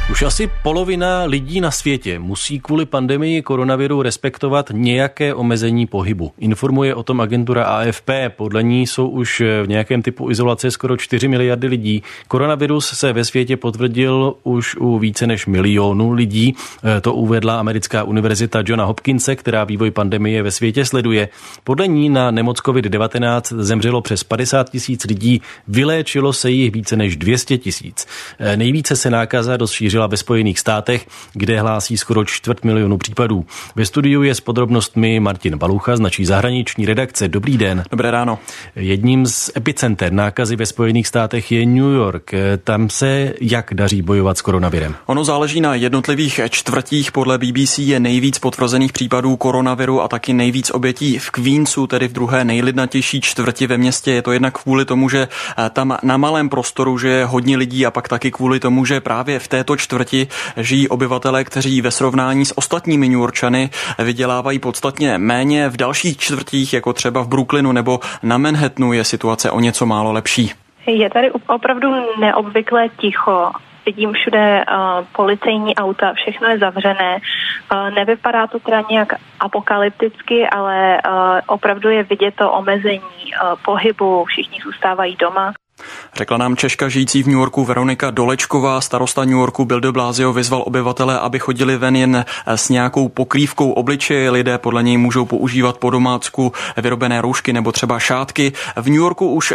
Už asi polovina lidí na světě musí kvůli pandemii koronaviru respektovat nějaké omezení pohybu. Informuje o tom agentura AFP. Podle ní jsou už v nějakém typu izolace skoro 4 miliardy lidí. Koronavirus se ve světě potvrdil už u více než milionu lidí. To uvedla americká univerzita Johna Hopkinse, která vývoj pandemie ve světě sleduje. Podle ní na nemoc COVID-19 zemřelo přes 50 000 lidí, vyléčilo se jich více než 200 000. Nejvíce se nákaza rozšířila ve Spojených státech, kde hlásí skoro 250 000 případů. Ve studiu je s podrobnostmi Martin Balucha z naší zahraniční redakce. Dobrý den. Dobré ráno. Jedním z epicenter nákazy ve Spojených státech je New York. Tam se jak daří bojovat s koronavirem? Ono záleží na jednotlivých čtvrtích. Podle BBC je nejvíc potvrzených případů koronaviru a taky nejvíc obětí v Queensu, tedy v druhé nejlidnatější čtvrti ve městě. Je to jednak kvůli tomu, že tam na malém prostoru že je hodně lidí a pak taky kvůli tomu, že právě v této čtvrti žijí obyvatelé, kteří ve srovnání s ostatními Newyorčany vydělávají podstatně méně. V dalších čtvrtích, jako třeba v Brooklynu nebo na Manhattanu, je situace o něco málo lepší. Je tady opravdu neobvyklé ticho. Vidím všude policejní auta, všechno je zavřené. Nevypadá to teda nějak apokalypticky, ale opravdu je vidět to omezení pohybu, všichni zůstávají doma. Řekla nám Češka žijící v New Yorku Veronika Dolečková. Starosta New Yorku Bill de Blasio vyzval obyvatele, aby chodili ven jen s nějakou pokrývkou obličeje. Lidé podle něj můžou používat po domácku vyrobené roušky nebo třeba šátky. V New Yorku už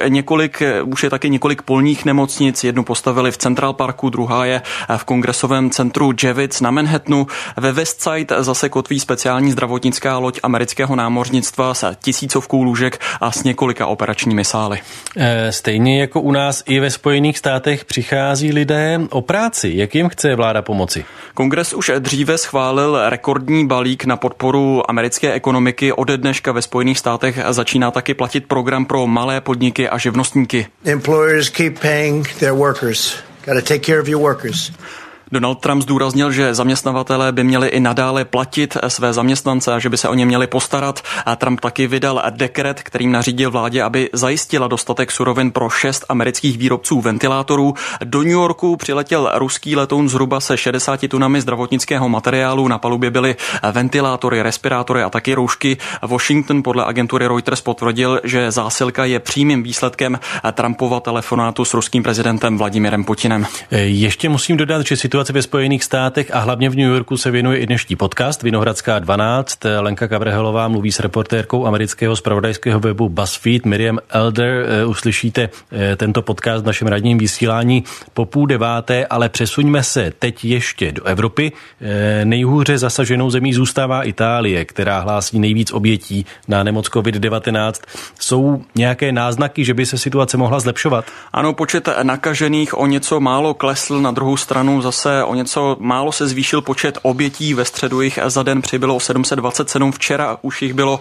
je taky několik polních nemocnic. Jednu postavili v Central Parku, druhá je v kongresovém centru Javits na Manhattanu. Ve Westside zase kotví speciální zdravotnická loď amerického námořnictva s 1000 lůžek a s několika operačními sály. Stejně jako u nás i ve Spojených státech přichází lidé o práci. Jak jim chce vláda pomoci? Kongres už dříve schválil rekordní balík na podporu americké ekonomiky. Ode dneška ve Spojených státech začíná taky platit program pro malé podniky a živnostníky. Employers keep paying their workers. Got to take care of your workers. Donald Trump zdůraznil, že zaměstnavatelé by měli i nadále platit své zaměstnance a že by se o ně měli postarat. A Trump taky vydal dekret, kterým nařídil vládě, aby zajistila dostatek surovin pro 6 amerických výrobců ventilátorů. Do New Yorku přiletěl ruský letoun zhruba se 60 tunami zdravotnického materiálu. Na palubě byly ventilátory, respirátory a taky roušky. Washington podle agentury Reuters potvrdil, že zásilka je přímým výsledkem Trumpova telefonátu s ruským prezidentem Vladimirem Putinem. Ještě musím dodat, že situace ve Spojených státech a hlavně v New Yorku se věnuje i dnešní podcast Vinohradská 12. Lenka Kavrhelová mluví s reportérkou amerického zpravodajského webu BuzzFeed Miriam Elder. Uslyšíte tento podcast v našem ranním vysílání po 8:30, ale přesuňme se teď ještě do Evropy. Nejhůře zasaženou zemí zůstává Itálie, která hlásí nejvíc obětí na nemoc COVID-19. Jsou nějaké náznaky, že by se situace mohla zlepšovat? Ano, počet nakažených o něco málo klesl, na druhou stranu zase o něco málo se zvýšil počet obětí. Ve středu jich za den přibylo 727, včera už jich bylo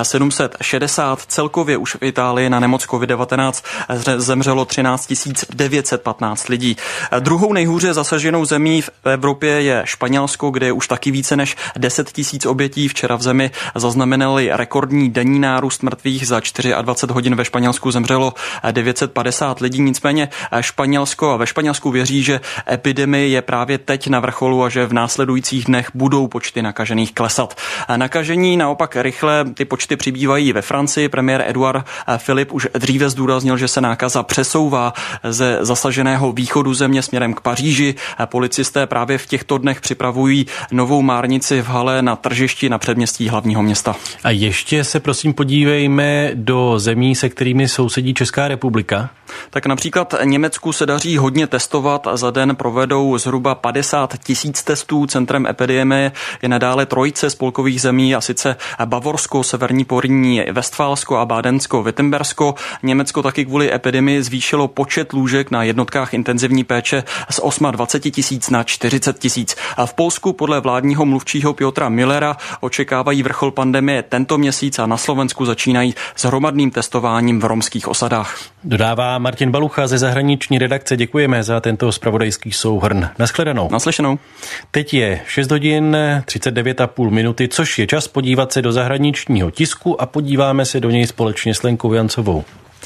760. Celkově už v Itálii na nemoc COVID-19 zemřelo 13 915 lidí. Druhou nejhůře zasaženou zemí v Evropě je Španělsko, kde je už taky více než 10 000 obětí. Včera v zemi zaznamenali rekordní denní nárůst mrtvých. Za 24 hodin ve Španělsku zemřelo 950 lidí. Nicméně ve Španělsku věří, že epidemie je právě teď na vrcholu a že v následujících dnech budou počty nakažených klesat. Nakažení naopak rychle ty počty přibývají ve Francii. Premiér Edouard Philippe už dříve zdůraznil, že se nákaza přesouvá ze zasaženého východu země směrem k Paříži. Policisté právě v těchto dnech připravují novou márnici v hale na tržišti na předměstí hlavního města. A ještě se prosím podívejme do zemí, se kterými sousedí Česká republika. Tak například Německu se daří hodně testovat. Za den provedou zhruba 50 000 testů. Centrem epidemie je nadále trojice spolkových zemí, a sice Bavorsko, Severní Porýní, Vestfálsko a Bádensko-Württembersko. Německo taky kvůli epidemii zvýšilo počet lůžek na jednotkách intenzivní péče z 28 000 na 40 000. A v Polsku podle vládního mluvčího Piotra Müllera očekávají vrchol pandemie tento měsíc a na Slovensku začínají s hromadným testováním v romských osadách. Dodává Martin Balucha ze zahraniční redakce. Děkujeme za tento zpravodajský souhrn. Naschledanou. Naslyšenou. Teď je 6 hodin 39,5 minuty, což je čas podívat se do zahraničního tisku a podíváme se do něj společně s Lenkou Jancovou.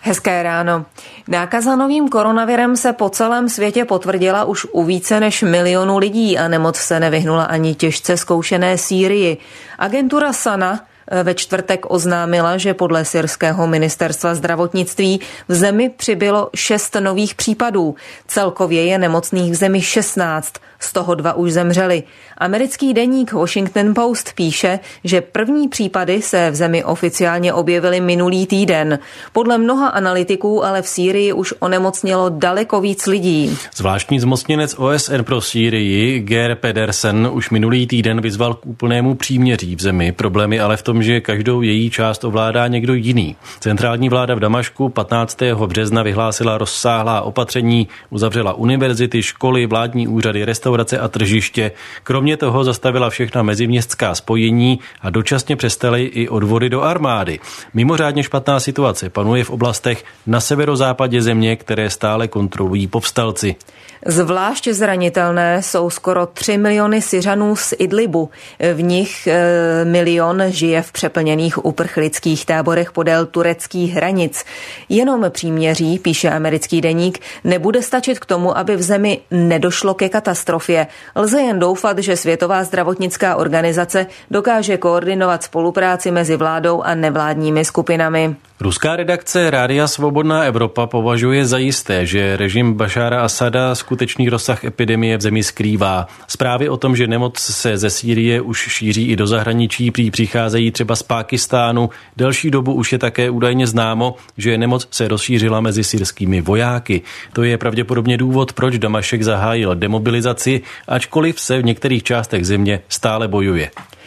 Hezké ráno. Nákaza novým koronavirem se po celém světě potvrdila už u více než 1 milionu lidí a nemoc se nevyhnula ani těžce zkoušené Sýrii. Agentura Sana ve čtvrtek oznámila, že podle syrského ministerstva zdravotnictví v zemi přibylo 6 nových případů. Celkově je nemocných v zemi 16, z toho 2 už zemřeli. Americký deník Washington Post píše, že první případy se v zemi oficiálně objevily minulý týden. Podle mnoha analytiků ale v Sýrii už onemocnělo daleko víc lidí. Zvláštní zmocněnec OSN pro Sýrii Geir Pedersen už minulý týden vyzval k úplnému příměří v zemi. Problém je ale v tom, že každou její část ovládá někdo jiný. Centrální vláda v Damašku 15. března vyhlásila rozsáhlá opatření, uzavřela univerzity, školy, vládní úřady, restaurace a tržiště. Kromě toho zastavila všechna meziměstská spojení a dočasně přestaly i odvody do armády. Mimořádně špatná situace panuje v oblastech na severozápadě země, které stále kontrolují povstalci. Zvlášť zranitelné jsou skoro 3 miliony Syřanů z Idlibu. V nich 1 milion žije v přeplněných uprchlických táborech podél tureckých hranic. Jenom příměří, píše americký deník, nebude stačit k tomu, aby v zemi nedošlo ke katastrofě. Lze jen doufat, že Světová zdravotnická organizace dokáže koordinovat spolupráci mezi vládou a nevládními skupinami. Ruská redakce Rádia Svobodná Evropa považuje za jisté, že režim Bašára Asada skutečný rozsah epidemie v zemi skrývá. Zprávy o tom, že nemoc se ze Sýrie už šíří i do zahraničí, přicházejí třeba z Pákistánu. Delší dobu už je také údajně známo, že nemoc se rozšířila mezi syrskými vojáky. To je pravděpodobně důvod, proč Damašek zahájil demobilizaci, ačkoliv se v některých částech země stále bojuje.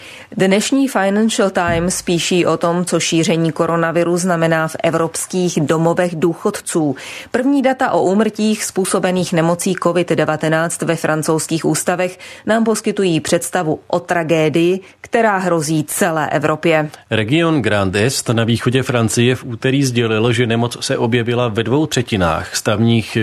Dnešní Financial Times píší o tom, co šíření koronaviru znamená v evropských domovech důchodců. První data o úmrtích způsobených nemocí COVID-19 ve francouzských ústavech nám poskytují představu o tragédii, která hrozí celé Evropě. Region Grand Est na východě Francie v úterý sdělil, že nemoc se objevila ve 2/3 stavních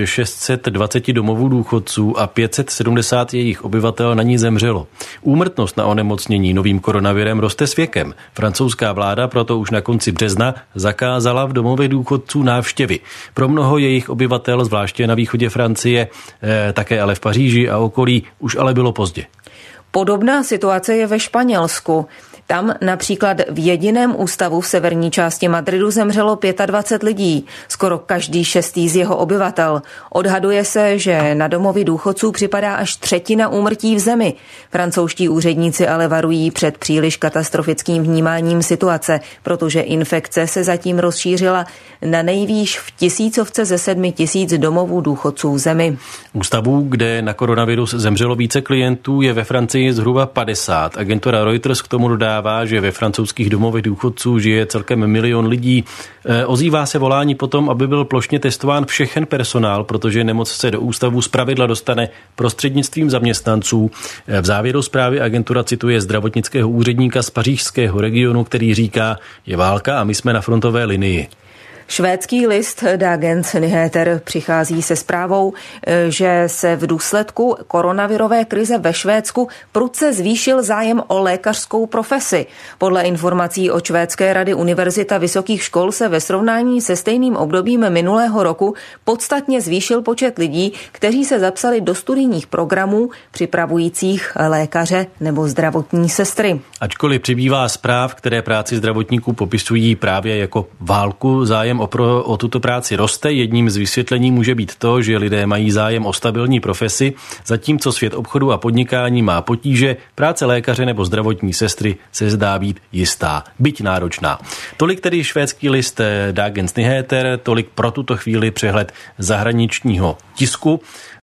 620 domovů důchodců a 570 jejich obyvatel na ní zemřelo. Úmrtnost na onemocnění novým koronavirem roste s věkem. Francouzská vláda proto už na konci března zakázala v domovech důchodců návštěvy. Pro mnoho jejich obyvatel, zvláště na východě Francie, také ale v Paříži a okolí, už ale bylo pozdě. Podobná situace je ve Španělsku. Tam například v jediném ústavu v severní části Madridu zemřelo 25 lidí, skoro každý 6. z jeho obyvatel. Odhaduje se, že na domovy důchodců připadá až 1/3 úmrtí v zemi. Francouzští úředníci ale varují před příliš katastrofickým vnímáním situace, protože infekce se zatím rozšířila na nejvýš v 1000 ze 7 000 domovů důchodců v zemi. Ústavů, kde na koronavirus zemřelo více klientů, je ve Francii zhruba 50. Agentura Reuters k tomu dodává, že ve francouzských domovech důchodců žije celkem 1 milion lidí. Ozývá se volání potom, aby byl plošně testován všechen personál, protože nemoc se do ústavu zpravidla dostane prostřednictvím zaměstnanců. V závěru zprávy agentura cituje zdravotnického úředníka z pařížského regionu, který říká, je válka a my jsme na frontové linii. Švédský list Dagens Nyheter přichází se zprávou, že se v důsledku koronavirové krize ve Švédsku prudce zvýšil zájem o lékařskou profesi. Podle informací od Švédské rady Univerzita vysokých škol se ve srovnání se stejným obdobím minulého roku podstatně zvýšil počet lidí, kteří se zapsali do studijních programů připravujících lékaře nebo zdravotní sestry. Ačkoliv přibývá zpráv, které práci zdravotníků popisují právě jako válku, zájem o tuto práci roste. Jedním z vysvětlení může být to, že lidé mají zájem o stabilní profesi, zatímco svět obchodu a podnikání má potíže, práce lékaře nebo zdravotní sestry se zdá být jistá, byť náročná. Tolik tedy švédský list Dagens Nyheter, tolik pro tuto chvíli přehled zahraničního tisku.